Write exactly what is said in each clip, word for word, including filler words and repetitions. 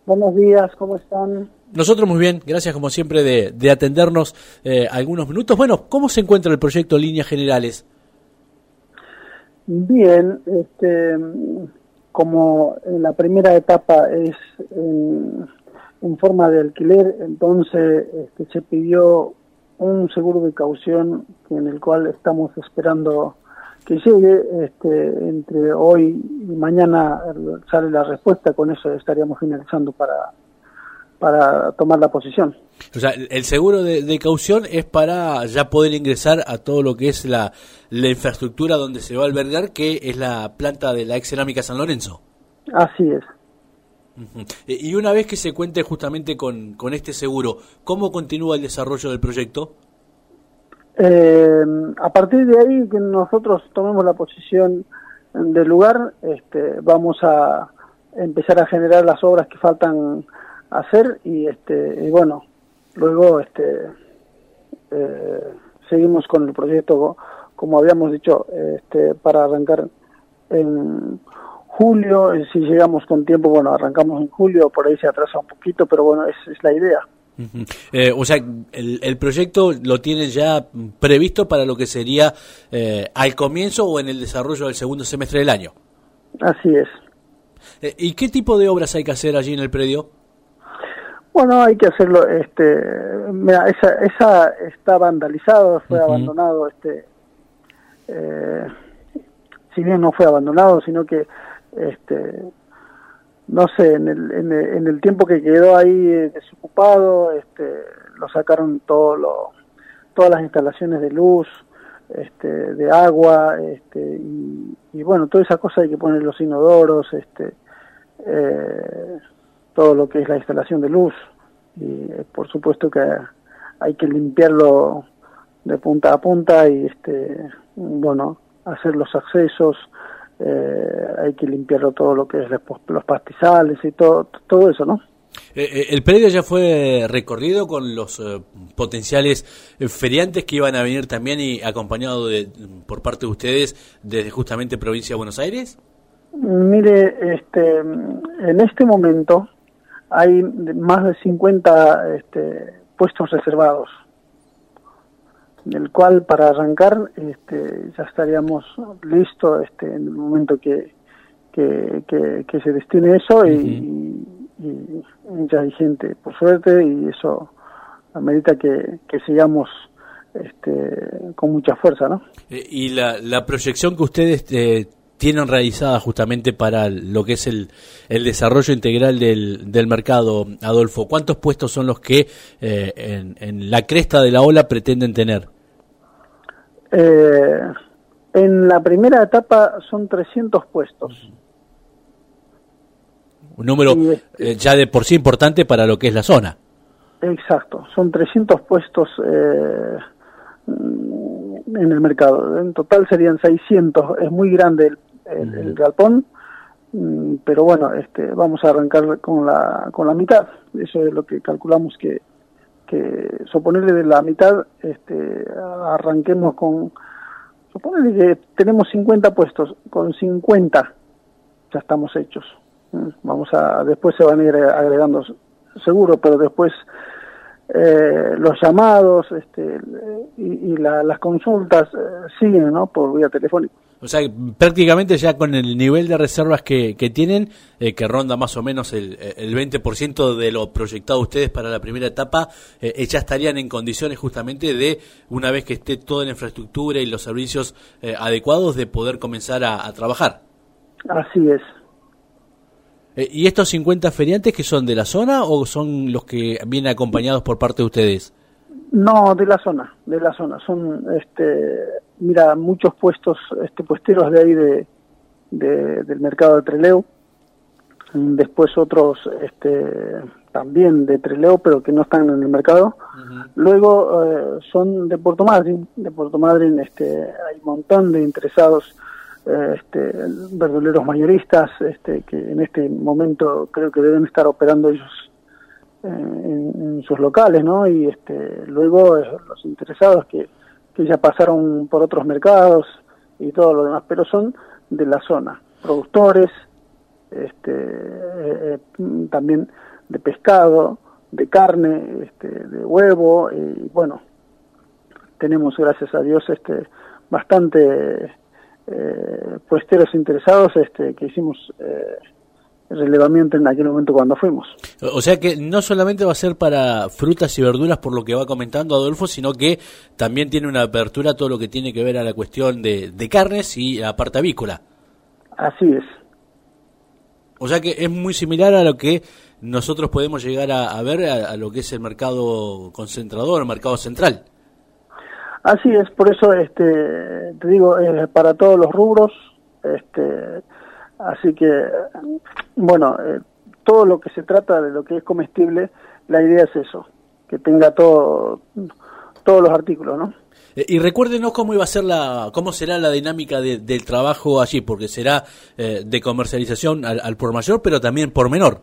Buenos días, ¿cómo están? Nosotros muy bien, gracias como siempre de, de atendernos eh, algunos minutos. Bueno, ¿cómo se encuentra el proyecto en líneas generales? Bien, este, como en la primera etapa es en, en forma de alquiler, entonces este, se pidió un seguro de caución en el cual estamos esperando que llegue. Este, entre hoy y mañana sale la respuesta, con eso estaríamos finalizando para, para tomar la posición. O sea, el seguro de, de caución es para ya poder ingresar a todo lo que es la, la infraestructura donde se va a albergar, que es la planta de la ex cerámica San Lorenzo. Así es. Uh-huh. Y una vez que se cuente justamente con, con este seguro, ¿cómo continúa el desarrollo del proyecto? Eh, a partir de ahí que nosotros tomemos la posición del lugar, este, vamos a empezar a generar las obras que faltan hacer y, este, y bueno, luego este, eh, seguimos con el proyecto como habíamos dicho, este, para arrancar en julio. Si llegamos con tiempo, bueno, arrancamos en julio, por ahí se atrasa un poquito, pero bueno, esa es la idea. Uh-huh. Eh, o sea, el, el proyecto lo tienen ya previsto para lo que sería eh, al comienzo o en el desarrollo del segundo semestre del año. Así es. Eh, ¿Y qué tipo de obras hay que hacer allí en el predio? Bueno, hay que hacerlo, este, mira, esa, esa está vandalizado, fue uh-huh. abandonado, este, eh, si bien no fue abandonado, sino que, este, no sé, en el, en el, en el tiempo que quedó ahí eh, desocupado, este, lo sacaron todo lo, todas las instalaciones de luz, este, de agua, este, y, y bueno, toda esa cosa hay que poner los inodoros, este, eh, todo lo que es la instalación de luz, y eh, por supuesto que hay que limpiarlo de punta a punta y, este, bueno, hacer los accesos. Eh, hay que limpiarlo todo lo que es los pastizales y todo todo eso, ¿no? Eh, el predio ya fue recorrido con los eh, potenciales eh, feriantes que iban a venir también y acompañado de, por parte de ustedes desde justamente provincia de Buenos Aires. Mire, este, en este momento hay más de cincuenta este, puestos reservados, del cual para arrancar este, ya estaríamos listos este, en el momento que, que, que, que se destine eso. y, uh-huh. y, y ya hay gente, por suerte, y eso amerita que, que sigamos este, con mucha fuerza, ¿no? Eh, y la, la proyección que ustedes eh, tienen realizada justamente para lo que es el, el desarrollo integral del, del mercado, Adolfo, ¿cuántos puestos son los que eh, en, en la cresta de la ola pretenden tener? Eh, en la primera etapa son trescientos puestos. Un número este, eh, ya de por sí importante para lo que es la zona. Exacto, son trescientos puestos eh, en el mercado. En total serían seiscientos, es muy grande el, el, uh-huh. el galpón, pero bueno, este, vamos a arrancar con la con la mitad. Eso es lo que calculamos que que suponerle de la mitad, este, arranquemos con, suponerle que tenemos cincuenta puestos, con cincuenta ya estamos hechos. Vamos a, después se van a ir agregando seguro, pero después eh, los llamados este, y, y la, las consultas eh, siguen, ¿no?, por vía telefónica. O sea, prácticamente ya con el nivel de reservas que, que tienen, eh, que ronda más o menos el, el veinte por ciento de lo proyectado ustedes para la primera etapa, eh, ya estarían en condiciones justamente de, una vez que esté toda la infraestructura y los servicios eh, adecuados, de poder comenzar a, a trabajar. Así es. Eh, ¿Y estos cincuenta feriantes que son de la zona o son los que vienen acompañados por parte de ustedes? No, de la zona, de la zona. Son, este, mira, muchos puestos, este, puesteros de ahí de, de del mercado de Trelew. Después otros, este, también de Trelew, pero que no están en el mercado. Uh-huh. Luego eh, son de Puerto Madryn. De Puerto Madryn, este, hay un montón de interesados, eh, este, verduleros mayoristas, este, que en este momento creo que deben estar operando ellos En, en sus locales, ¿no? Y este, luego eh, los interesados que, que ya pasaron por otros mercados y todo lo demás, pero son de la zona, productores, este, eh, también de pescado, de carne, este, de huevo, y bueno, tenemos gracias a Dios este bastante eh, puesteros interesados este que hicimos eh, relevamiento en aquel momento cuando fuimos. O sea que no solamente va a ser para frutas y verduras por lo que va comentando Adolfo, sino que también tiene una apertura a todo lo que tiene que ver a la cuestión de, de carnes y la parte avícola. Así es. O sea que es muy similar a lo que nosotros podemos llegar a, a ver a, a lo que es el mercado concentrador, el mercado central. Así es, por eso este te digo, eh, para todos los rubros, este así que, bueno, eh, todo lo que se trata de lo que es comestible, la idea es eso, que tenga todo todos los artículos, ¿no? Eh, y recuérdenos cómo iba a ser la, cómo será la dinámica de, del trabajo allí, porque será eh, de comercialización al, al por mayor, pero también por menor.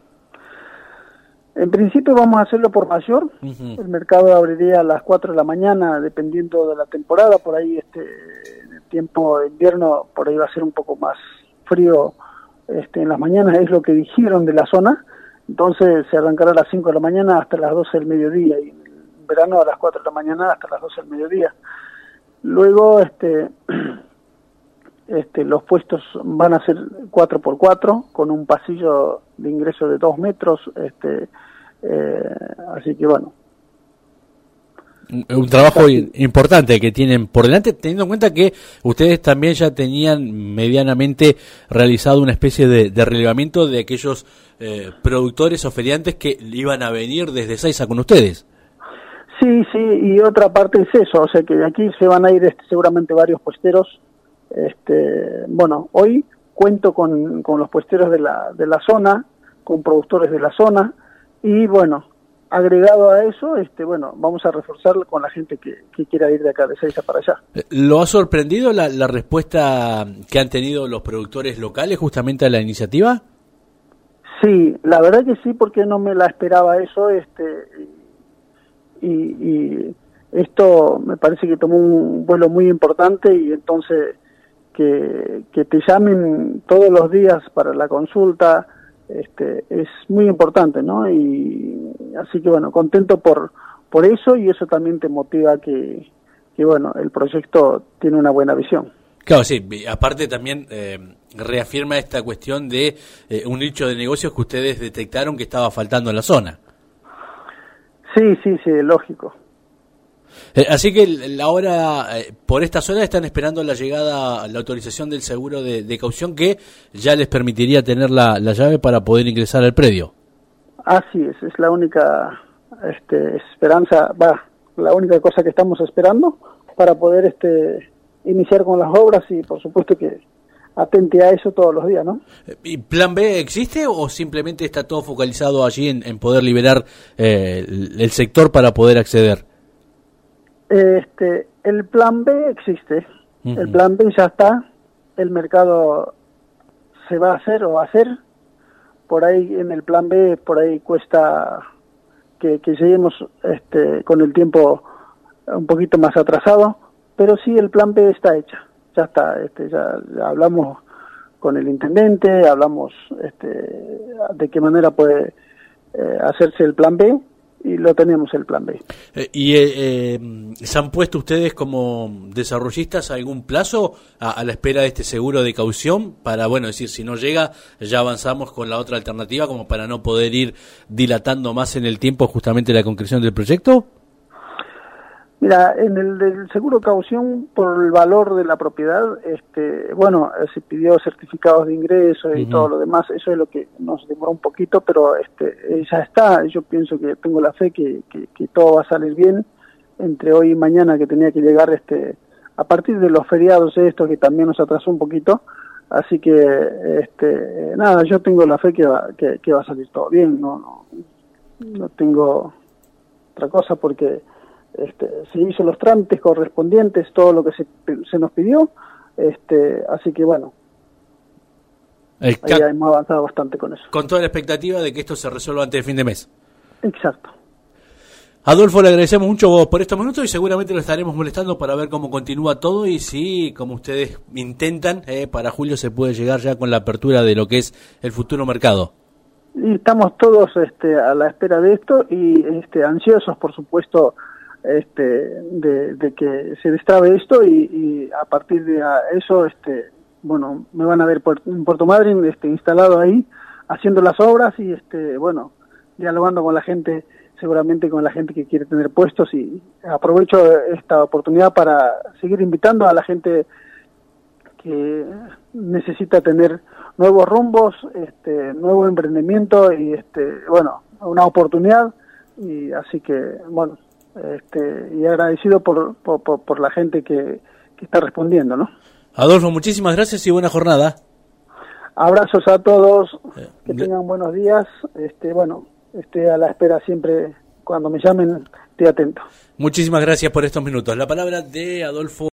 En principio vamos a hacerlo por mayor. Uh-huh. El mercado abriría a las cuatro de la mañana, dependiendo de la temporada. Por ahí, este, en el tiempo de invierno, por ahí va a ser un poco más frío este, en las mañanas, es lo que dijeron de la zona. Entonces se arrancará a las cinco de la mañana hasta las doce del mediodía, y en verano a las cuatro de la mañana hasta las doce del mediodía. Luego, este, este, los puestos van a ser cuatro por cuatro, con un pasillo de ingreso de dos metros, este, eh, así que bueno. Un trabajo Así. importante que tienen por delante, teniendo en cuenta que ustedes también ya tenían medianamente realizado una especie de, de relevamiento de aquellos eh, productores o feriantes que iban a venir desde Seiza con ustedes. Sí, sí, y otra parte es eso, o sea que de aquí se van a ir este, seguramente varios puesteros. Este, bueno, hoy cuento con, con los puesteros de la, de la zona, con productores de la zona, y bueno, agregado a eso, este, bueno, vamos a reforzarlo con la gente que, que quiera ir de acá de Seiza para allá. ¿Lo ha sorprendido la, la respuesta que han tenido los productores locales justamente a la iniciativa? Sí, la verdad que sí, porque no me la esperaba eso, este, y, y esto me parece que tomó un vuelo muy importante, y entonces que, que te llamen todos los días para la consulta, este, es muy importante, ¿no? Y así que bueno, contento por por eso, y eso también te motiva que, que bueno, el proyecto tiene una buena visión. Claro, sí, aparte también eh, reafirma esta cuestión de eh, un nicho de negocios que ustedes detectaron que estaba faltando en la zona. Sí, sí, sí, lógico. Eh, así que ahora, eh, por esta zona están esperando la llegada, la autorización del seguro de, de caución, que ya les permitiría tener la, la llave para poder ingresar al predio. Así es, es la única este, esperanza, va, la única cosa que estamos esperando para poder este, iniciar con las obras, y por supuesto que atente a eso todos los días, ¿no? ¿Y plan B existe o simplemente está todo focalizado allí en, en poder liberar eh, el, el sector para poder acceder? Este, el plan B existe, uh-huh. El plan B ya está, el mercado se va a hacer o va a hacer, por ahí en el plan B, por ahí cuesta que, que lleguemos este, con el tiempo un poquito más atrasado, pero sí, el plan B está hecho, ya está, este, ya, ya hablamos con el intendente, hablamos este, de qué manera puede eh, hacerse el plan B, y lo tenemos el plan B. Eh, ¿Y eh, eh, se han puesto ustedes como desarrollistas algún plazo a, a la espera de este seguro de caución para, bueno, decir, si no llega, ya avanzamos con la otra alternativa, como para no poder ir dilatando más en el tiempo justamente la concreción del proyecto? Mira, en el del seguro caución, por el valor de la propiedad, este, bueno, se pidió certificados de ingreso y uh-huh. todo lo demás, eso es lo que nos demoró un poquito, pero este, ya está, yo pienso que tengo la fe que, que, que todo va a salir bien, entre hoy y mañana, que tenía que llegar este, a partir de los feriados estos, que también nos atrasó un poquito, así que, este, nada, yo tengo la fe que va, que, que va a salir todo bien, no, no, no tengo otra cosa, porque Este, se hizo los trámites correspondientes, todo lo que se, se nos pidió, este, así que bueno, ahí hemos avanzado bastante con eso. Con toda la expectativa de que esto se resuelva antes de fin de mes. Exacto. Adolfo, le agradecemos mucho por estos minutos y seguramente lo estaremos molestando para ver cómo continúa todo y si, como ustedes intentan, eh, para julio se puede llegar ya con la apertura de lo que es el futuro mercado. y estamos todos este, a la espera de esto y este, ansiosos, por supuesto, este, de, de que se destrabe esto y, y a partir de eso, este, bueno, me van a ver en Puerto Madryn este, instalado ahí, haciendo las obras y, este, bueno, dialogando con la gente, seguramente con la gente que quiere tener puestos, y aprovecho esta oportunidad para seguir invitando a la gente que necesita tener nuevos rumbos, este, nuevo emprendimiento y, este, bueno, una oportunidad, y así que, bueno, este, y agradecido por, por, por la gente que, que está respondiendo, ¿no? Adolfo, muchísimas gracias y buena jornada. Abrazos a todos, que tengan buenos días, este, bueno, estoy a la espera siempre, cuando me llamen, estoy atento. Muchísimas gracias por estos minutos. La palabra de Adolfo.